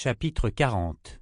Chapitre 40.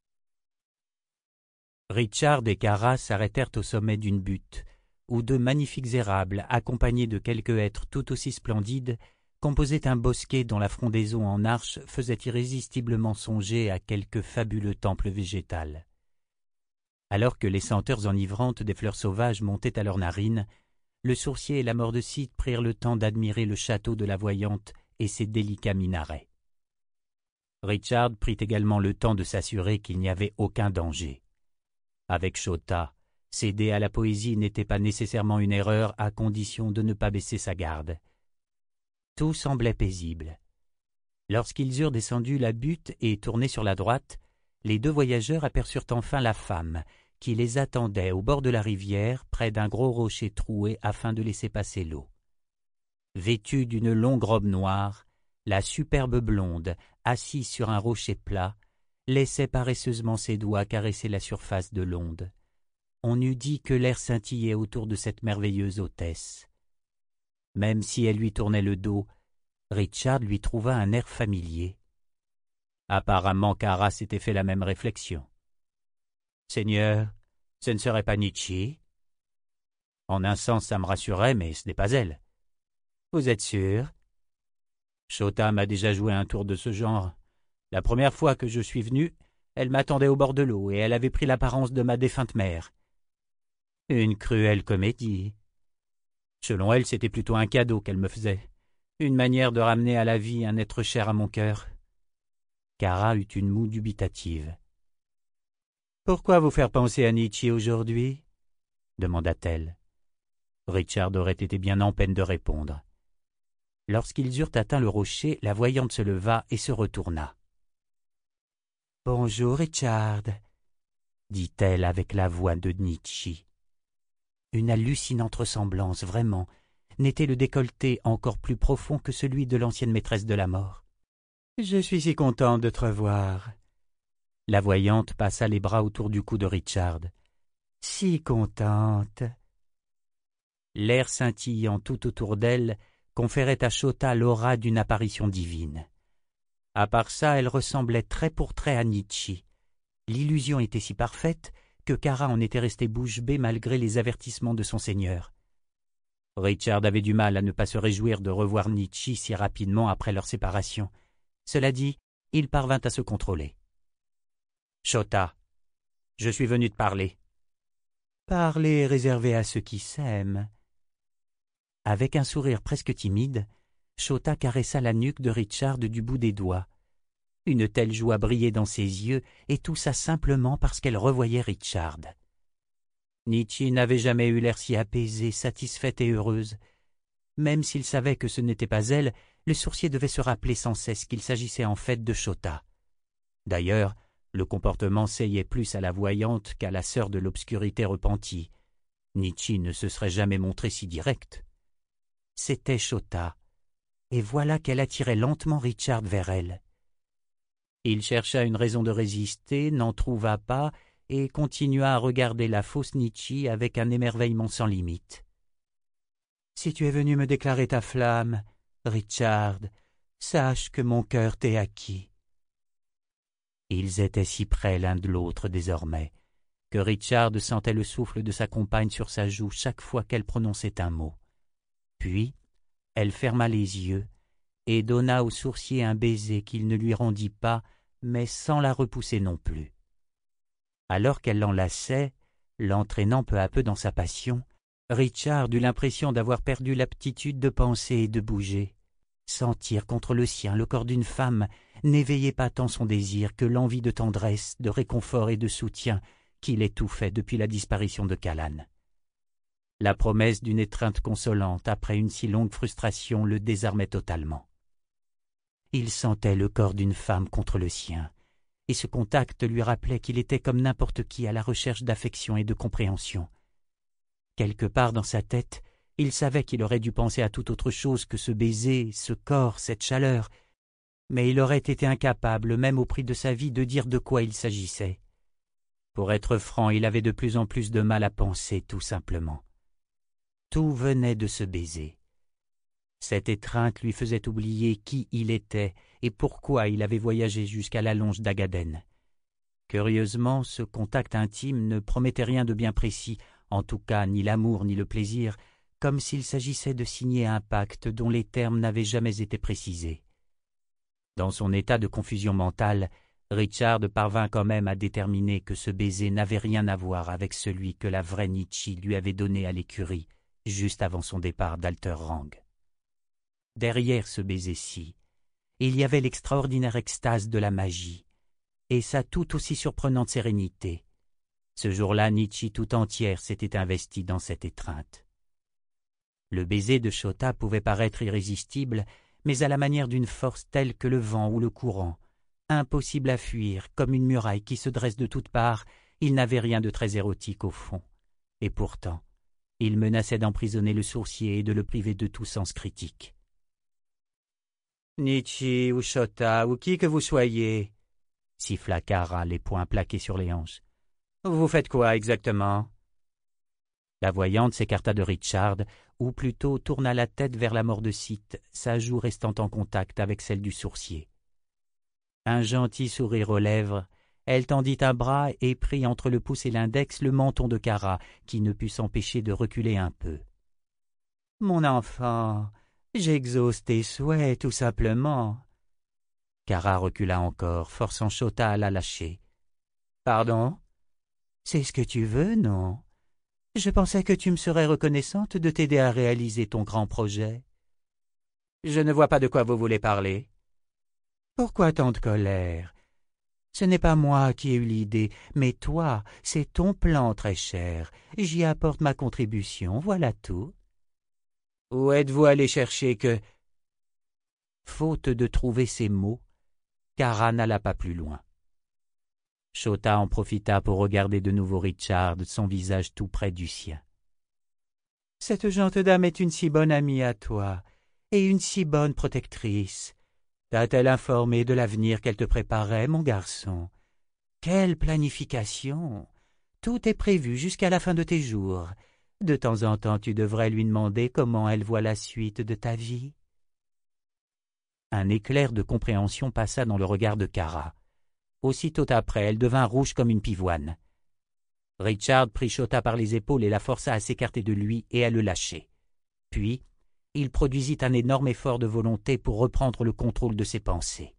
Richard et Kara s'arrêtèrent au sommet d'une butte, où deux magnifiques érables, accompagnés de quelques hêtres tout aussi splendides, composaient un bosquet dont la frondaison en arche faisait irrésistiblement songer à quelque fabuleux temple végétal. Alors que les senteurs enivrantes des fleurs sauvages montaient à leurs narines, le sourcier et la mordecite prirent le temps d'admirer le château de la Voyante et ses délicats minarets. Richard prit également le temps de s'assurer qu'il n'y avait aucun danger. Avec Chota, céder à la poésie n'était pas nécessairement une erreur à condition de ne pas baisser sa garde. Tout semblait paisible. Lorsqu'ils eurent descendu la butte et tourné sur la droite, les deux voyageurs aperçurent enfin la femme, qui les attendait au bord de la rivière, près d'un gros rocher troué afin de laisser passer l'eau. Vêtue d'une longue robe noire, la superbe blonde, assise sur un rocher plat, laissait paresseusement ses doigts caresser la surface de l'onde. On eût dit que l'air scintillait autour de cette merveilleuse hôtesse. Même si elle lui tournait le dos, Richard lui trouva un air familier. Apparemment, Kara s'était fait la même réflexion. « Seigneur, ce ne serait pas Nietzsche ?» « En un sens, ça me rassurait, mais ce n'est pas elle. »« Vous êtes sûr ?» Chota m'a déjà joué un tour de ce genre. La première fois que je suis venu, elle m'attendait au bord de l'eau et elle avait pris l'apparence de ma défunte mère. Une cruelle comédie. Selon elle, c'était plutôt un cadeau qu'elle me faisait, une manière de ramener à la vie un être cher à mon cœur. Kara eut une moue dubitative. « Pourquoi vous faire penser à Nietzsche aujourd'hui ?» demanda-t-elle. Richard aurait été bien en peine de répondre. Lorsqu'ils eurent atteint le rocher, la Voyante se leva et se retourna. « Bonjour, Richard, » dit-elle avec la voix de Nietzsche. Une hallucinante ressemblance, vraiment. N'était le décolleté encore plus profond que celui de l'ancienne maîtresse de la mort. « Je suis si contente de te revoir. » La Voyante passa les bras autour du cou de Richard. « Si contente. » L'air scintillant tout autour d'elle conférait à Chota l'aura d'une apparition divine. À part ça, elle ressemblait trait pour trait à Nietzsche. L'illusion était si parfaite que Kara en était resté bouche bée malgré les avertissements de son seigneur. Richard avait du mal à ne pas se réjouir de revoir Nietzsche si rapidement après leur séparation. Cela dit, il parvint à se contrôler. « Chota, je suis venu te parler. »« Parler est réservé à ceux qui s'aiment. » Avec un sourire presque timide, Chota caressa la nuque de Richard du bout des doigts. Une telle joie brillait dans ses yeux, et tout ça simplement parce qu'elle revoyait Richard. Nietzsche n'avait jamais eu l'air si apaisée, satisfaite et heureuse. Même s'il savait que ce n'était pas elle, le sourcier devait se rappeler sans cesse qu'il s'agissait en fait de Chota. D'ailleurs, le comportement seyait plus à la Voyante qu'à la sœur de l'obscurité repentie. Nietzsche ne se serait jamais montré si direct. C'était Chota, et voilà qu'elle attirait lentement Richard vers elle. Il chercha une raison de résister, n'en trouva pas, et continua à regarder la fausse Nietzsche avec un émerveillement sans limite. « Si tu es venu me déclarer ta flamme, Richard, sache que mon cœur t'est acquis. » Ils étaient si près l'un de l'autre désormais, que Richard sentait le souffle de sa compagne sur sa joue chaque fois qu'elle prononçait un mot. Puis, elle ferma les yeux et donna au sourcier un baiser qu'il ne lui rendit pas, mais sans la repousser non plus. Alors qu'elle l'enlaçait, l'entraînant peu à peu dans sa passion, Richard eut l'impression d'avoir perdu l'aptitude de penser et de bouger. Sentir contre le sien le corps d'une femme n'éveillait pas tant son désir que l'envie de tendresse, de réconfort et de soutien qui l'étouffait depuis la disparition de Callan. La promesse d'une étreinte consolante après une si longue frustration le désarmait totalement. Il sentait le corps d'une femme contre le sien, et ce contact lui rappelait qu'il était comme n'importe qui à la recherche d'affection et de compréhension. Quelque part dans sa tête, il savait qu'il aurait dû penser à toute autre chose que ce baiser, ce corps, cette chaleur, mais il aurait été incapable, même au prix de sa vie, de dire de quoi il s'agissait. Pour être franc, il avait de plus en plus de mal à penser, tout simplement. Tout venait de ce baiser. Cette étreinte lui faisait oublier qui il était et pourquoi il avait voyagé jusqu'à la longe d'Agaden. Curieusement, ce contact intime ne promettait rien de bien précis, en tout cas ni l'amour ni le plaisir, comme s'il s'agissait de signer un pacte dont les termes n'avaient jamais été précisés. Dans son état de confusion mentale, Richard parvint quand même à déterminer que ce baiser n'avait rien à voir avec celui que la vraie Nietzsche lui avait donné à l'écurie, juste avant son départ d'Alterrang. Derrière ce baiser-ci, il y avait l'extraordinaire extase de la magie, et sa tout aussi surprenante sérénité. Ce jour-là, Nietzsche tout entière s'était investie dans cette étreinte. Le baiser de Chota pouvait paraître irrésistible, mais à la manière d'une force telle que le vent ou le courant, impossible à fuir, comme une muraille qui se dresse de toutes parts, il n'avait rien de très érotique au fond. Et pourtant, il menaçait d'emprisonner le sourcier et de le priver de tout sens critique. « Nietzsche ou Chota, ou qui que vous soyez, » siffla Kara, les poings plaqués sur les hanches. « Vous faites quoi exactement ?» La voyante s'écarta de Richard, ou plutôt tourna la tête vers la mort de Sith, sa joue restant en contact avec celle du sourcier. Un gentil sourire aux lèvres, elle tendit un bras et prit entre le pouce et l'index le menton de Kara, qui ne put s'empêcher de reculer un peu. « Mon enfant, j'exauce tes souhaits, tout simplement. » Kara recula encore, forçant Chota à la lâcher. « Pardon ? C'est ce que tu veux, non ? Je pensais que tu me serais reconnaissante de t'aider à réaliser ton grand projet. » « Je ne vois pas de quoi vous voulez parler. » « Pourquoi tant de colère ? Ce n'est pas moi qui ai eu l'idée, mais toi, c'est ton plan, très cher. J'y apporte ma contribution, voilà tout. » « Où êtes-vous allé chercher que… » Faute de trouver ces mots, Kara n'alla pas plus loin. Chota en profita pour regarder de nouveau Richard, son visage tout près du sien. « Cette gente dame est une si bonne amie à toi, et une si bonne protectrice. T'a-t-elle informé de l'avenir qu'elle te préparait, mon garçon? Quelle planification! Tout est prévu jusqu'à la fin de tes jours. De temps en temps, tu devrais lui demander comment elle voit la suite de ta vie. » Un éclair de compréhension passa dans le regard de Kara. Aussitôt après, elle devint rouge comme une pivoine. Richard prit Chota par les épaules et la força à s'écarter de lui et à le lâcher. Puis, il produisit un énorme effort de volonté pour reprendre le contrôle de ses pensées.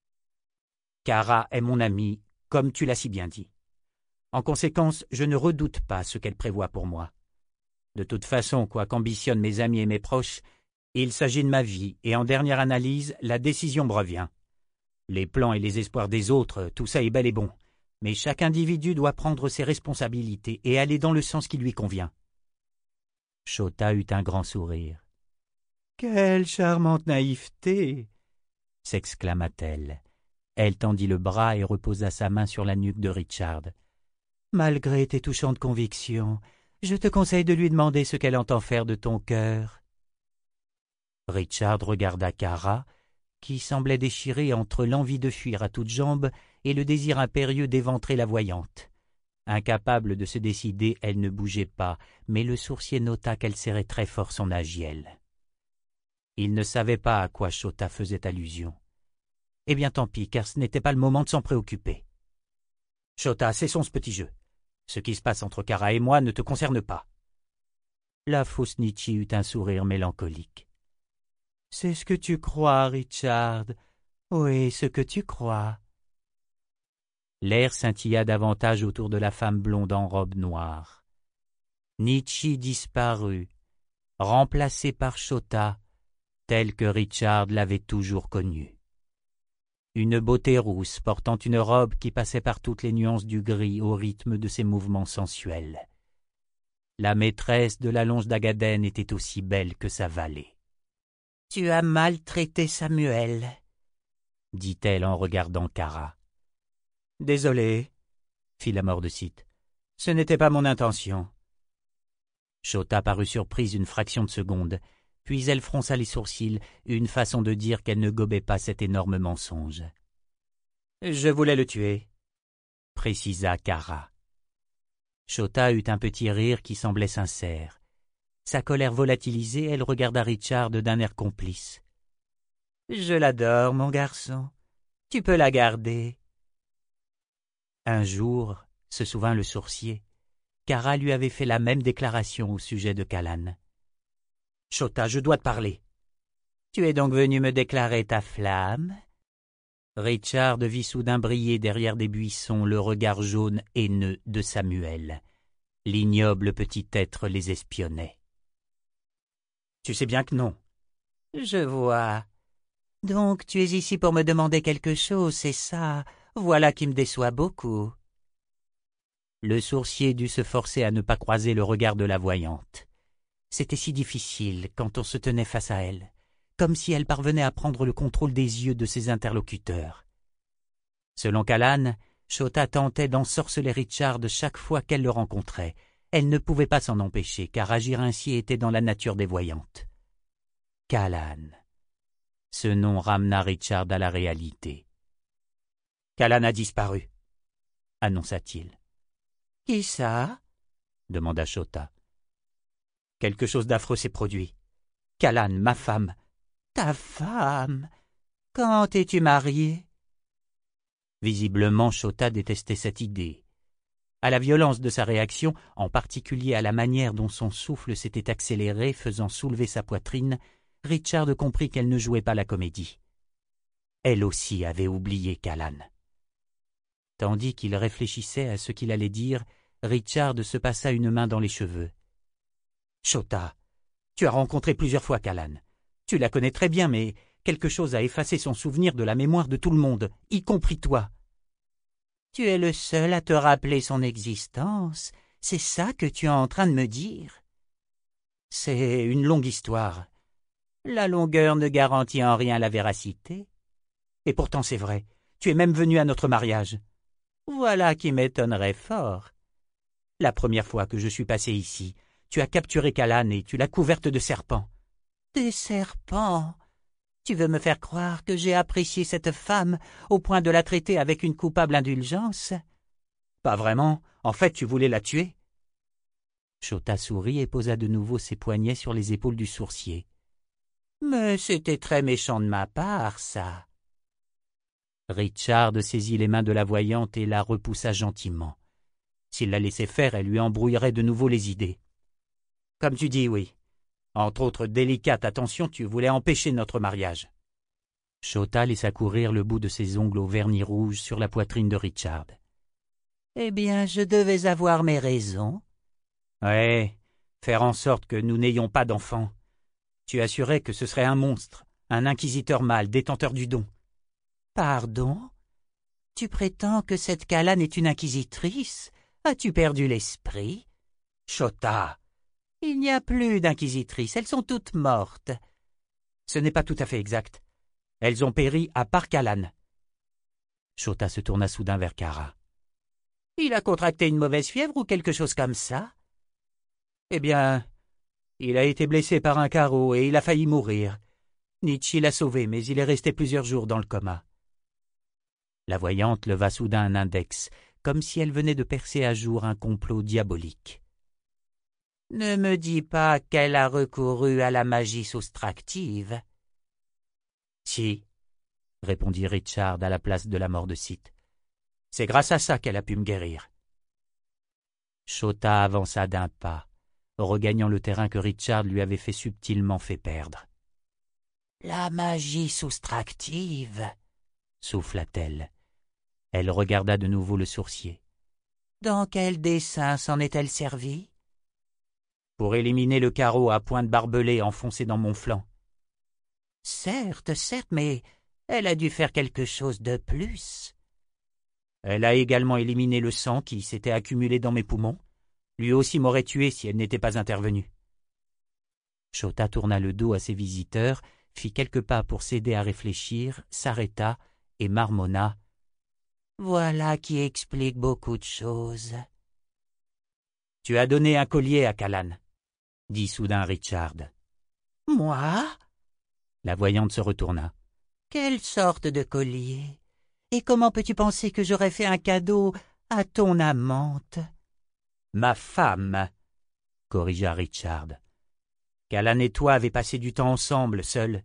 « Kara est mon amie, comme tu l'as si bien dit. En conséquence, je ne redoute pas ce qu'elle prévoit pour moi. De toute façon, quoi qu'ambitionnent mes amis et mes proches, il s'agit de ma vie, et en dernière analyse, la décision me revient. Les plans et les espoirs des autres, tout ça est bel et bon, mais chaque individu doit prendre ses responsabilités et aller dans le sens qui lui convient. » Chota eut un grand sourire. « Quelle charmante naïveté !» s'exclama-t-elle. Elle tendit le bras et reposa sa main sur la nuque de Richard. « Malgré tes touchantes convictions, je te conseille de lui demander ce qu'elle entend faire de ton cœur. » Richard regarda Kara, qui semblait déchirée entre l'envie de fuir à toutes jambes et le désir impérieux d'éventrer la voyante. Incapable de se décider, elle ne bougeait pas, mais le sourcier nota qu'elle serrait très fort son agiel. Il ne savait pas à quoi Chota faisait allusion. Eh bien tant pis, car ce n'était pas le moment de s'en préoccuper. « Chota, cessons ce petit jeu. Ce qui se passe entre Kara et moi ne te concerne pas. » La fausse Nietzsche eut un sourire mélancolique. « C'est ce que tu crois, Richard. Oui, ce que tu crois. » L'air scintilla davantage autour de la femme blonde en robe noire. Nietzsche disparut, remplacé par Chota, tel que Richard l'avait toujours connu. Une beauté rousse portant une robe qui passait par toutes les nuances du gris au rythme de ses mouvements sensuels. La maîtresse de la longe d'Agaden était aussi belle que sa valet. « Tu as maltraité Samuel, » dit-elle en regardant Kara. « Désolé, » fit la mort de Sith. « Ce n'était pas mon intention. » Chota parut surprise une fraction de seconde, puis elle fronça les sourcils, une façon de dire qu'elle ne gobait pas cet énorme mensonge. « Je voulais le tuer, » précisa Kara. Chota eut un petit rire qui semblait sincère. Sa colère volatilisée, elle regarda Richard d'un air complice. Je l'adore, mon garçon. Tu peux la garder. » Un jour, se souvint le sourcier, Kara lui avait fait la même déclaration au sujet de Callan. « Chota, je dois te parler. »« Tu es donc venu me déclarer ta flamme ?» Richard vit soudain briller derrière des buissons le regard jaune haineux de Samuel. L'ignoble petit être les espionnait. « Tu sais bien que non. »« Je vois. Donc tu es ici pour me demander quelque chose, c'est ça. Voilà qui me déçoit beaucoup. » Le sourcier dut se forcer à ne pas croiser le regard de la voyante. C'était si difficile quand on se tenait face à elle, comme si elle parvenait à prendre le contrôle des yeux de ses interlocuteurs. Selon Callan, Chota tentait d'ensorceler Richard chaque fois qu'elle le rencontrait. Elle ne pouvait pas s'en empêcher, car agir ainsi était dans la nature des voyantes. Callan. Ce nom ramena Richard à la réalité. « Callan a disparu, » annonça-t-il. « Qui ça ?» demanda Chota. « Quelque chose d'affreux s'est produit. Callan, ma femme. »« Ta femme? Quand es-tu marié ?» Visiblement, Chota détestait cette idée. À la violence de sa réaction, en particulier à la manière dont son souffle s'était accéléré, faisant soulever sa poitrine, Richard comprit qu'elle ne jouait pas la comédie. Elle aussi avait oublié Callan. Tandis qu'il réfléchissait à ce qu'il allait dire, Richard se passa une main dans les cheveux. « Chota, tu as rencontré plusieurs fois Callan. Tu la connais très bien, mais quelque chose a effacé son souvenir de la mémoire de tout le monde, y compris toi. Tu es le seul à te rappeler son existence, c'est ça que tu es en train de me dire. C'est une longue histoire. La longueur ne garantit en rien la véracité. Et pourtant c'est vrai, tu es même venu à notre mariage. Voilà qui m'étonnerait fort. La première fois que je suis passé ici, tu as capturé Callan et tu l'as couverte de serpents. »« Des serpents? Tu veux me faire croire que j'ai apprécié cette femme au point de la traiter avec une coupable indulgence? »« Pas vraiment. En fait, tu voulais la tuer. » Chota sourit et posa de nouveau ses poignets sur les épaules du sourcier. « Mais c'était très méchant de ma part, ça. » Richard saisit les mains de la voyante et la repoussa gentiment. S'il la laissait faire, elle lui embrouillerait de nouveau les idées. « Comme tu dis, oui. Entre autres délicates attentions, tu voulais empêcher notre mariage. » Chota laissa courir le bout de ses ongles au vernis rouge sur la poitrine de Richard. « Eh bien, je devais avoir mes raisons. »« Ouais, faire en sorte que nous n'ayons pas d'enfants. Tu assurais que ce serait un monstre, un inquisiteur mâle, détenteur du don. »« Pardon? Tu prétends que cette Callan est une inquisitrice? As-tu perdu l'esprit? »« Chota, il n'y a plus d'inquisitrices, elles sont toutes mortes. »« Ce n'est pas tout à fait exact. Elles ont péri à part Callan. » Chota se tourna soudain vers Kara. « Il a contracté une mauvaise fièvre ou quelque chose comme ça? »« Eh bien, il a été blessé par un carreau et il a failli mourir. Nietzsche l'a sauvé, mais il est resté plusieurs jours dans le coma. » La voyante leva soudain un index, comme si elle venait de percer à jour un complot diabolique. « Ne me dis pas qu'elle a recouru à la magie soustractive. »« Si, » répondit Richard à la place de la mort de Sith. « C'est grâce à ça qu'elle a pu me guérir. » Chota avança d'un pas, regagnant le terrain que Richard lui avait subtilement fait perdre. « La magie soustractive, » souffla-t-elle. Elle regarda de nouveau le sourcier. « Dans quel dessein s'en est-elle servie? » « Pour éliminer le carreau à pointe barbelée enfoncé dans mon flanc. »« Certes, mais elle a dû faire quelque chose de plus. » « Elle a également éliminé le sang qui s'était accumulé dans mes poumons. Lui aussi m'aurait tué si elle n'était pas intervenue. » Chota tourna le dos à ses visiteurs, fit quelques pas pour s'aider à réfléchir, s'arrêta et marmonna. « Voilà qui explique beaucoup de choses. »« Tu as donné un collier à Callan, » dit soudain Richard. « Moi ?» La voyante se retourna. « Quelle sorte de collier? Et comment peux-tu penser que j'aurais fait un cadeau à ton amante? »« Ma femme, » corrigea Richard. « Callan et toi avez passé du temps ensemble, seuls,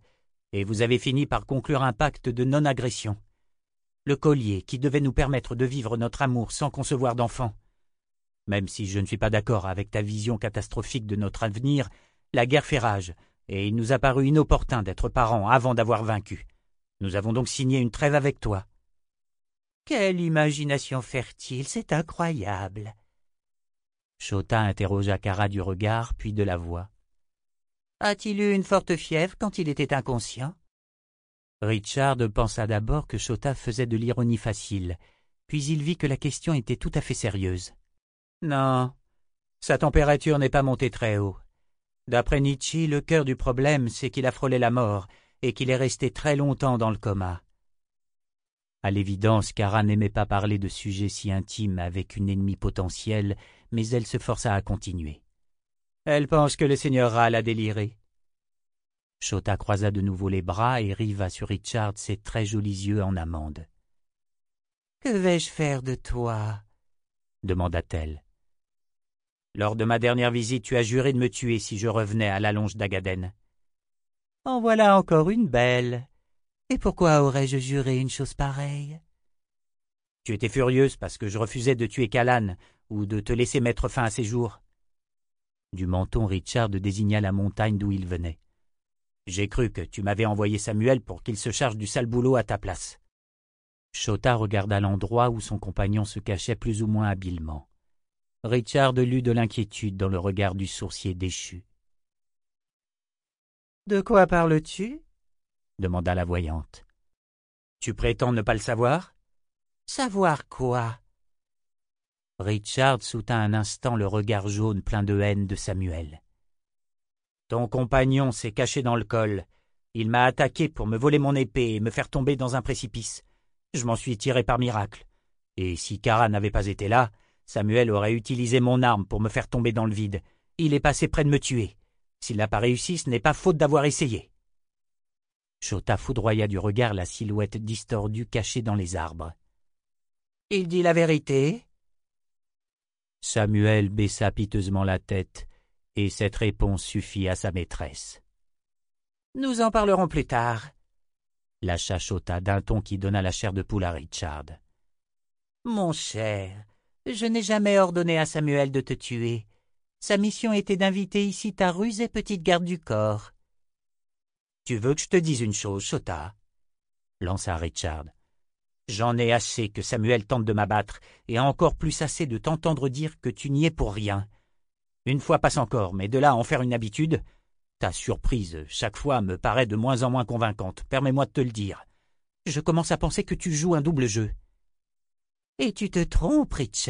et vous avez fini par conclure un pacte de non-agression. Le collier qui devait nous permettre de vivre notre amour sans concevoir d'enfant. Même si je ne suis pas d'accord avec ta vision catastrophique de notre avenir, la guerre fait rage, et il nous a paru inopportun d'être parents avant d'avoir vaincu. Nous avons donc signé une trêve avec toi. » Quelle imagination fertile, c'est incroyable. Chota interrogea Kara du regard, puis de la voix. A-t-il eu une forte fièvre quand il était inconscient? Richard pensa d'abord que Chota faisait de l'ironie facile, puis il vit que la question était tout à fait sérieuse. Non, sa température n'est pas montée très haut. D'après Nietzsche, le cœur du problème, c'est qu'il a frôlé la mort et qu'il est resté très longtemps dans le coma. À l'évidence, Kara n'aimait pas parler de sujets si intimes avec une ennemie potentielle, mais elle se força à continuer. Elle pense que le seigneur Ral a déliré. Chota croisa de nouveau les bras et riva sur Richard ses très jolis yeux en amande. « Que vais-je faire de toi ?» demanda-t-elle. « Lors de ma dernière visite, tu as juré de me tuer si je revenais à la longe d'Agaden. »« En voilà encore une belle. Et pourquoi aurais-je juré une chose pareille ?»« Tu étais furieuse parce que je refusais de tuer Callan ou de te laisser mettre fin à ses jours. » Du menton, Richard désigna la montagne d'où il venait. « J'ai cru que tu m'avais envoyé Samuel pour qu'il se charge du sale boulot à ta place. » Chota regarda l'endroit où son compagnon se cachait plus ou moins habilement. Richard lut de l'inquiétude dans le regard du sourcier déchu. « De quoi parles-tu » demanda la voyante. « Tu prétends ne pas le savoir ?»« Savoir quoi ?» Richard soutint un instant le regard jaune plein de haine de Samuel. « Ton compagnon s'est caché dans le col. Il m'a attaqué pour me voler mon épée et me faire tomber dans un précipice. Je m'en suis tiré par miracle. Et si Kara n'avait pas été là, Samuel aurait utilisé mon arme pour me faire tomber dans le vide. Il est passé près de me tuer. S'il n'a pas réussi, ce n'est pas faute d'avoir essayé. » Chota foudroya du regard la silhouette distordue cachée dans les arbres. « Il dit la vérité ?» Samuel baissa piteusement la tête, et cette réponse suffit à sa maîtresse. « Nous en parlerons plus tard. » lâcha Chota d'un ton qui donna la chair de poule à Richard. « Mon cher, je n'ai jamais ordonné à Samuel de te tuer. Sa mission était d'inviter ici ta rusée petite garde du corps. »« Tu veux que je te dise une chose, Chota ?» lança Richard. « J'en ai assez que Samuel tente de m'abattre, et encore plus assez de t'entendre dire que tu n'y es pour rien. Une fois passe encore, mais de là à en faire une habitude, ta surprise, chaque fois, me paraît de moins en moins convaincante, permets-moi de te le dire. Je commence à penser que tu joues un double jeu. »« Et tu te trompes, Richard. »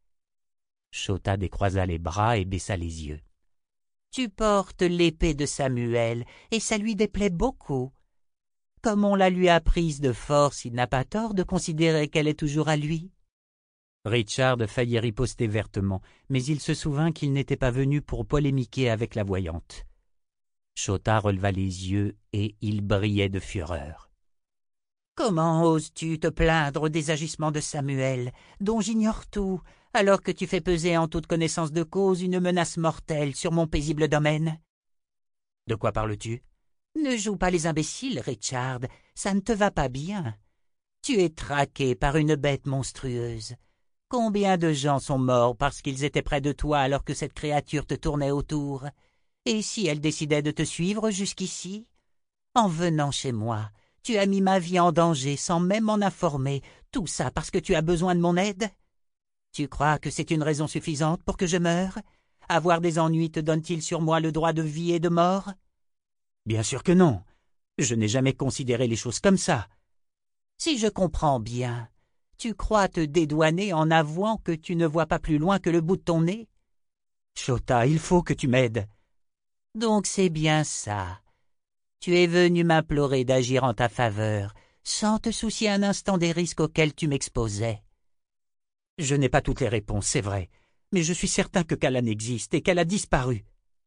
Chota décroisa les bras et baissa les yeux. « Tu portes l'épée de Samuel, et ça lui déplaît beaucoup. Comme on la lui a prise de force, il n'a pas tort de considérer qu'elle est toujours à lui. » Richard faillit riposter vertement, mais il se souvint qu'il n'était pas venu pour polémiquer avec la voyante. Chota releva les yeux et il brillait de fureur. « Comment oses-tu te plaindre des agissements de Samuel, dont j'ignore tout, alors que tu fais peser en toute connaissance de cause une menace mortelle sur mon paisible domaine? »« De quoi parles-tu » ? ?»« Ne joue pas les imbéciles, Richard, ça ne te va pas bien. Tu es traqué par une bête monstrueuse. Combien de gens sont morts parce qu'ils étaient près de toi alors que cette créature te tournait autour? Et si elle décidait de te suivre jusqu'ici? En venant chez moi, tu as mis ma vie en danger sans même m'en informer, tout ça parce que tu as besoin de mon aide? Tu crois que c'est une raison suffisante pour que je meure? Avoir des ennuis te donne-t-il sur moi le droit de vie et de mort? Bien sûr que non. Je n'ai jamais considéré les choses comme ça. Si je comprends bien, tu crois te dédouaner en avouant que tu ne vois pas plus loin que le bout de ton nez? Chota, il faut que tu m'aides. Donc c'est bien ça. Tu es venu m'implorer d'agir en ta faveur, sans te soucier un instant des risques auxquels tu m'exposais. Je n'ai pas toutes les réponses, c'est vrai, mais je suis certain que Callan existe et qu'elle a disparu.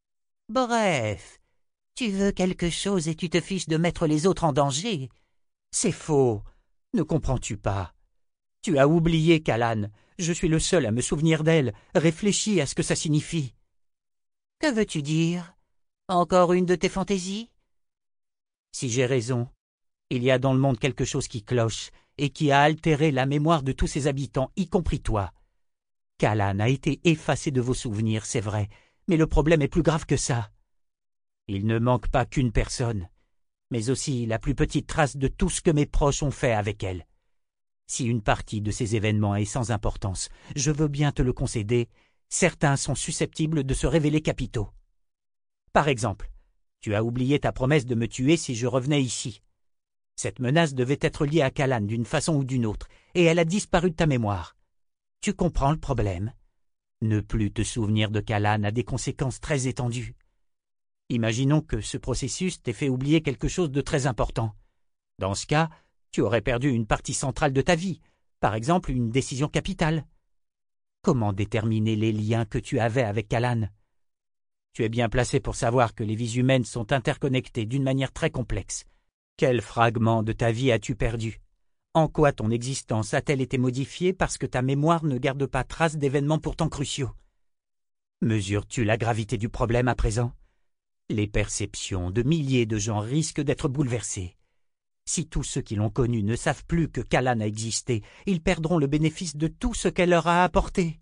Bref, tu veux quelque chose et tu te fiches de mettre les autres en danger. C'est faux, ne comprends-tu pas? Tu as oublié Callan, je suis le seul à me souvenir d'elle, réfléchis à ce que ça signifie. Que veux-tu dire? Encore une de tes fantaisies? Si j'ai raison, il y a dans le monde quelque chose qui cloche et qui a altéré la mémoire de tous ses habitants, y compris toi. Callan a été effacé de vos souvenirs, c'est vrai, mais le problème est plus grave que ça. Il ne manque pas qu'une personne, mais aussi la plus petite trace de tout ce que mes proches ont fait avec elle. Si une partie de ces événements est sans importance, je veux bien te le concéder, certains sont susceptibles de se révéler capitaux. Par exemple, tu as oublié ta promesse de me tuer si je revenais ici. Cette menace devait être liée à Callan d'une façon ou d'une autre, et elle a disparu de ta mémoire. Tu comprends le problème? Ne plus te souvenir de Callan a des conséquences très étendues. Imaginons que ce processus t'ait fait oublier quelque chose de très important. Dans ce cas, tu aurais perdu une partie centrale de ta vie, par exemple une décision capitale. Comment déterminer les liens que tu avais avec Callan? Tu es bien placé pour savoir que les vies humaines sont interconnectées d'une manière très complexe. Quel fragment de ta vie as-tu perdu? En quoi ton existence a-t-elle été modifiée parce que ta mémoire ne garde pas trace d'événements pourtant cruciaux? Mesures-tu la gravité du problème à présent? Les perceptions de milliers de gens risquent d'être bouleversées. Si tous ceux qui l'ont connue ne savent plus que Callan a existé, ils perdront le bénéfice de tout ce qu'elle leur a apporté.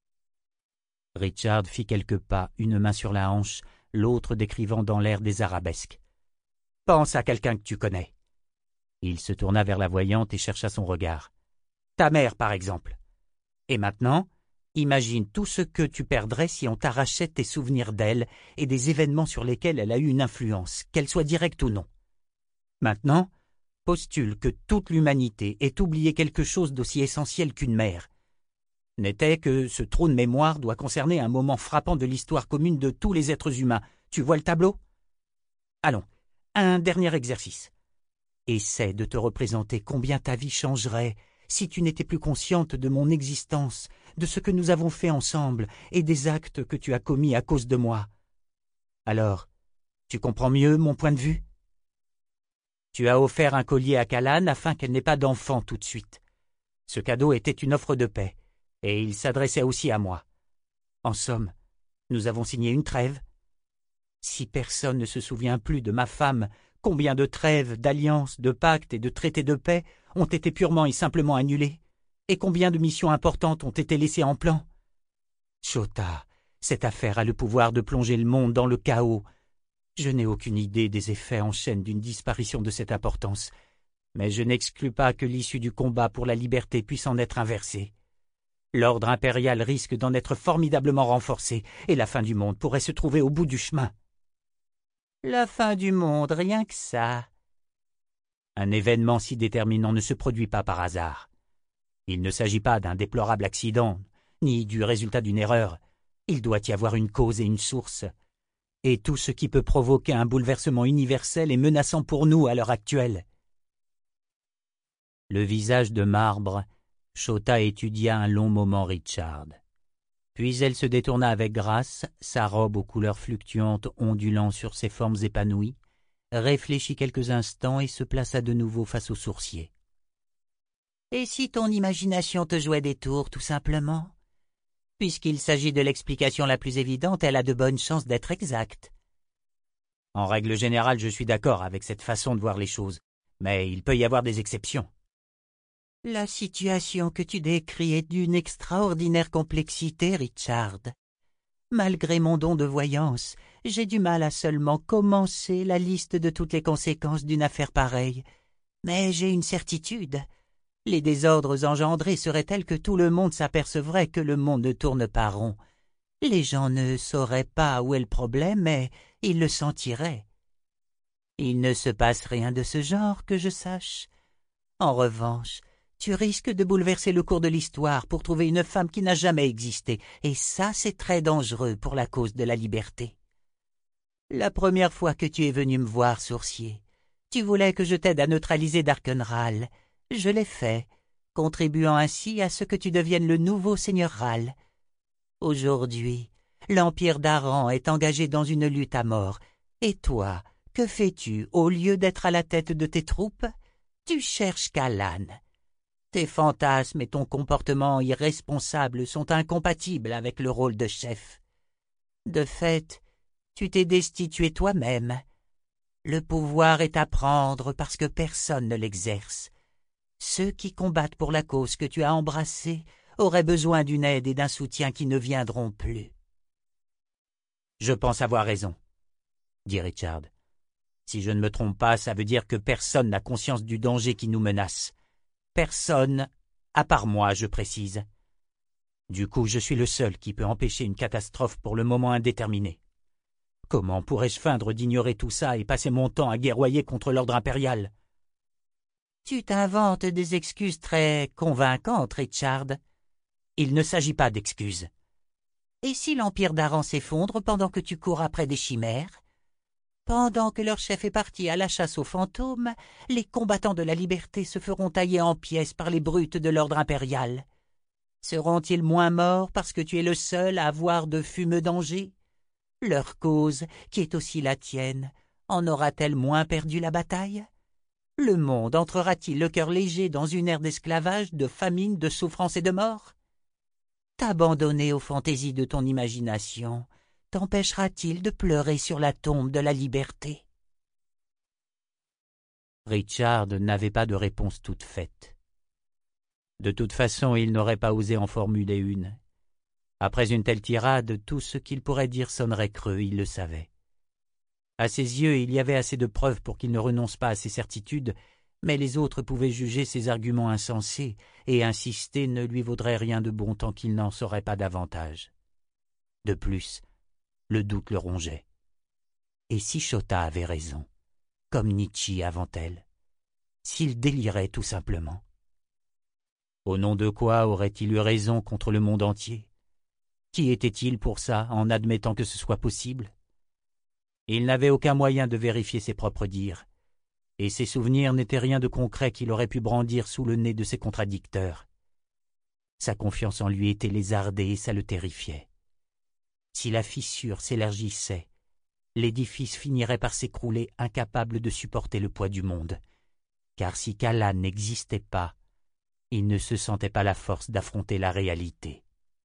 Richard fit quelques pas, une main sur la hanche, l'autre décrivant dans l'air des arabesques. « Pense à quelqu'un que tu connais. » Il se tourna vers la voyante et chercha son regard. « Ta mère, par exemple. Et maintenant, imagine tout ce que tu perdrais si on t'arrachait tes souvenirs d'elle et des événements sur lesquels elle a eu une influence, qu'elle soit directe ou non. Maintenant, postule que toute l'humanité ait oublié quelque chose d'aussi essentiel qu'une mère. N'était que ce trou de mémoire doit concerner un moment frappant de l'histoire commune de tous les êtres humains. Tu vois le tableau? Allons, un dernier exercice. Essaie de te représenter combien ta vie changerait si tu n'étais plus consciente de mon existence, de ce que nous avons fait ensemble et des actes que tu as commis à cause de moi. Alors, tu comprends mieux mon point de vue? Tu as offert un collier à Callan afin qu'elle n'ait pas d'enfant tout de suite. Ce cadeau était une offre de paix, et il s'adressait aussi à moi. En somme, nous avons signé une trêve. Si personne ne se souvient plus de ma femme, combien de trêves, d'alliances, de pactes et de traités de paix ont été purement et simplement annulés? Et combien de missions importantes ont été laissées en plan? Chota, cette affaire a le pouvoir de plonger le monde dans le chaos. Je n'ai aucune idée des effets en chaîne d'une disparition de cette importance, mais je n'exclus pas que l'issue du combat pour la liberté puisse en être inversée. L'ordre impérial risque d'en être formidablement renforcé, et la fin du monde pourrait se trouver au bout du chemin. La fin du monde, rien que ça. Un événement si déterminant ne se produit pas par hasard. Il ne s'agit pas d'un déplorable accident, ni du résultat d'une erreur. Il doit y avoir une cause et une source. Et tout ce qui peut provoquer un bouleversement universel est menaçant pour nous à l'heure actuelle. Le visage de marbre, Chota étudia un long moment Richard. Puis elle se détourna avec grâce, sa robe aux couleurs fluctuantes ondulant sur ses formes épanouies, réfléchit quelques instants et se plaça de nouveau face au sourcier. « Et si ton imagination te jouait des tours, tout simplement? Puisqu'il s'agit de l'explication la plus évidente, elle a de bonnes chances d'être exacte. » En règle générale, je suis d'accord avec cette façon de voir les choses, mais il peut y avoir des exceptions. La situation que tu décris est d'une extraordinaire complexité, Richard. Malgré mon don de voyance, j'ai du mal à seulement commencer la liste de toutes les conséquences d'une affaire pareille. Mais j'ai une certitude. Les désordres engendrés seraient tels que tout le monde s'apercevrait que le monde ne tourne pas rond. Les gens ne sauraient pas où est le problème, mais ils le sentiraient. Il ne se passe rien de ce genre que je sache. En revanche, tu risques de bouleverser le cours de l'histoire pour trouver une femme qui n'a jamais existé, et ça c'est très dangereux pour la cause de la liberté. La première fois que tu es venu me voir, sourcier, tu voulais que je t'aide à neutraliser Darkenral. Je l'ai fait, contribuant ainsi à ce que tu deviennes le nouveau seigneur Ral. Aujourd'hui, l'Empire d'Aran est engagé dans une lutte à mort, et toi, que fais-tu au lieu d'être à la tête de tes troupes? Tu cherches Callan. Tes fantasmes et ton comportement irresponsable sont incompatibles avec le rôle de chef. De fait, tu t'es destitué toi-même. Le pouvoir est à prendre parce que personne ne l'exerce. Ceux qui combattent pour la cause que tu as embrassée auraient besoin d'une aide et d'un soutien qui ne viendront plus. »« Je pense avoir raison, » dit Richard. « Si je ne me trompe pas, ça veut dire que personne n'a conscience du danger qui nous menace. Personne, à part moi, je précise. Du coup, je suis le seul qui peut empêcher une catastrophe pour le moment indéterminé. Comment pourrais-je feindre d'ignorer tout ça et passer mon temps à guerroyer contre l'ordre impérial ?»« Tu t'inventes des excuses très convaincantes, Richard. Il ne s'agit pas d'excuses. Et si l'Empire d'Aran s'effondre pendant que tu cours après des chimères? Pendant que leur chef est parti à la chasse aux fantômes, les combattants de la liberté se feront tailler en pièces par les brutes de l'ordre impérial. Seront-ils moins morts parce que tu es le seul à avoir de fumeux dangers? Leur cause, qui est aussi la tienne, en aura-t-elle moins perdu la bataille? Le monde entrera-t-il le cœur léger dans une ère d'esclavage, de famine, de souffrance et de mort? T'abandonner aux fantaisies de ton imagination t'empêchera-t-il de pleurer sur la tombe de la liberté? Richard n'avait pas de réponse toute faite. De toute façon, il n'aurait pas osé en formuler une. Après une telle tirade, tout ce qu'il pourrait dire sonnerait creux, il le savait. À ses yeux, il y avait assez de preuves pour qu'il ne renonce pas à ses certitudes, mais les autres pouvaient juger ses arguments insensés, et insister ne lui vaudrait rien de bon tant qu'il n'en saurait pas davantage. De plus, le doute le rongeait. Et si Chota avait raison, comme Nietzsche avant elle, s'il délirait tout simplement? Au nom de quoi aurait-il eu raison contre le monde entier? Qui était-il pour ça, en admettant que ce soit possible? Il n'avait aucun moyen de vérifier ses propres dires, et ses souvenirs n'étaient rien de concret qu'il aurait pu brandir sous le nez de ses contradicteurs. Sa confiance en lui était lézardée et ça le terrifiait. Si la fissure s'élargissait, l'édifice finirait par s'écrouler, incapable de supporter le poids du monde, car si Kalan n'existait pas, il ne se sentait pas la force d'affronter la réalité.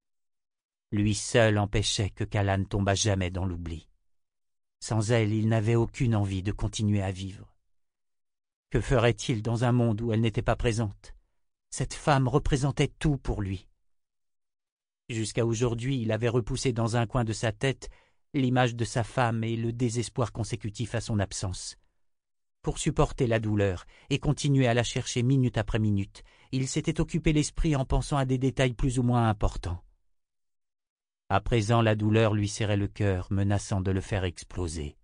Lui seul empêchait que Kalan tombât jamais dans l'oubli. Sans elle, il n'avait aucune envie de continuer à vivre. Que ferait-il dans un monde où elle n'était pas présente? Cette femme représentait tout pour lui. Jusqu'à aujourd'hui, il avait repoussé dans un coin de sa tête l'image de sa femme et le désespoir consécutif à son absence. Pour supporter la douleur et continuer à la chercher minute après minute, il s'était occupé l'esprit en pensant à des détails plus ou moins importants. À présent, la douleur lui serrait le cœur, menaçant de le faire exploser.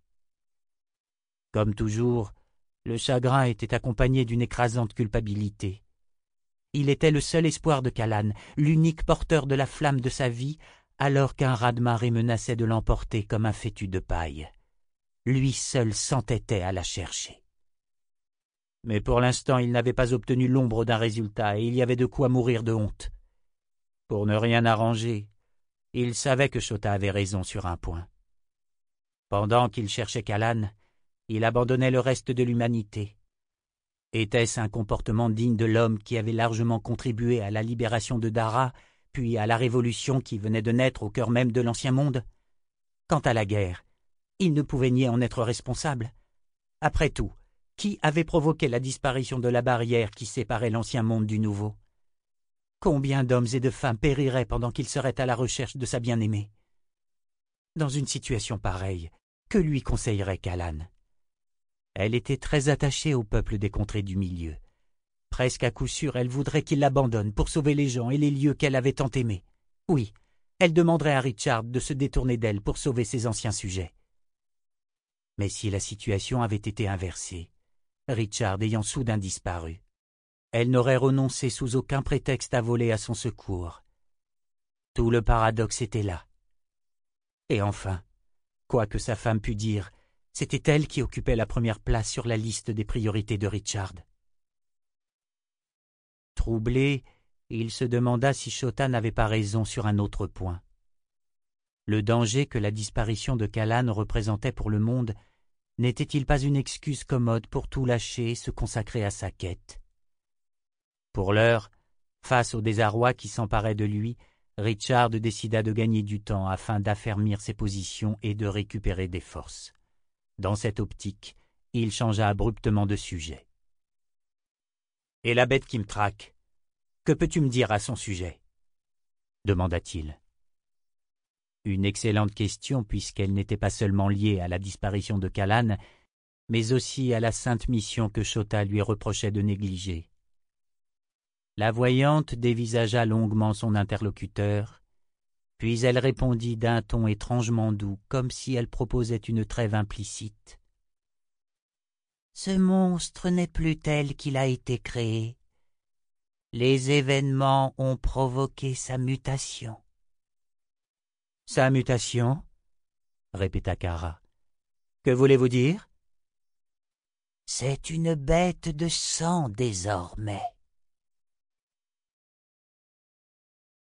Comme toujours, le chagrin était accompagné d'une écrasante culpabilité. Il était le seul espoir de Kalan, l'unique porteur de la flamme de sa vie, alors qu'un raz-de-marée menaçait de l'emporter comme un fétu de paille. Lui seul s'entêtait à la chercher. Mais pour l'instant, il n'avait pas obtenu l'ombre d'un résultat et il y avait de quoi mourir de honte. Pour ne rien arranger, il savait que Chota avait raison sur un point. Pendant qu'il cherchait Kalan, il abandonnait le reste de l'humanité. Était-ce un comportement digne de l'homme qui avait largement contribué à la libération de Dara, puis à la révolution qui venait de naître au cœur même de l'Ancien Monde? Quant à la guerre, il ne pouvait nier en être responsable. Après tout, qui avait provoqué la disparition de la barrière qui séparait l'Ancien Monde du Nouveau? Combien d'hommes et de femmes périraient pendant qu'il serait à la recherche de sa bien-aimée? Dans une situation pareille, que lui conseillerait Kalan? Elle était très attachée au peuple des contrées du milieu. Presque à coup sûr, elle voudrait qu'il l'abandonne pour sauver les gens et les lieux qu'elle avait tant aimés. Oui, elle demanderait à Richard de se détourner d'elle pour sauver ses anciens sujets. Mais si la situation avait été inversée, Richard ayant soudain disparu, elle n'aurait renoncé sous aucun prétexte à voler à son secours. Tout le paradoxe était là. Et enfin, quoi que sa femme pût dire, c'était elle qui occupait la première place sur la liste des priorités de Richard. Troublé, il se demanda si Chota n'avait pas raison sur un autre point. Le danger que la disparition de Kalan représentait pour le monde n'était-il pas une excuse commode pour tout lâcher et se consacrer à sa quête? Pour l'heure, face au désarroi qui s'emparait de lui, Richard décida de gagner du temps afin d'affermir ses positions et de récupérer des forces. Dans cette optique, Il changea abruptement de sujet. « Et la bête qui me traque, que peux-tu me dire à son sujet ?» demanda-t-il. Une excellente question puisqu'elle n'était pas seulement liée à la disparition de Callan, mais aussi à la sainte mission que Chota lui reprochait de négliger. La voyante dévisagea longuement son interlocuteur, puis elle répondit d'un ton étrangement doux, comme si elle proposait une trêve implicite. « Ce monstre n'est plus tel qu'il a été créé. Les événements ont provoqué sa mutation. » « Sa mutation ?» répéta Kara. « Que voulez-vous dire ?»« C'est une bête de sang désormais. »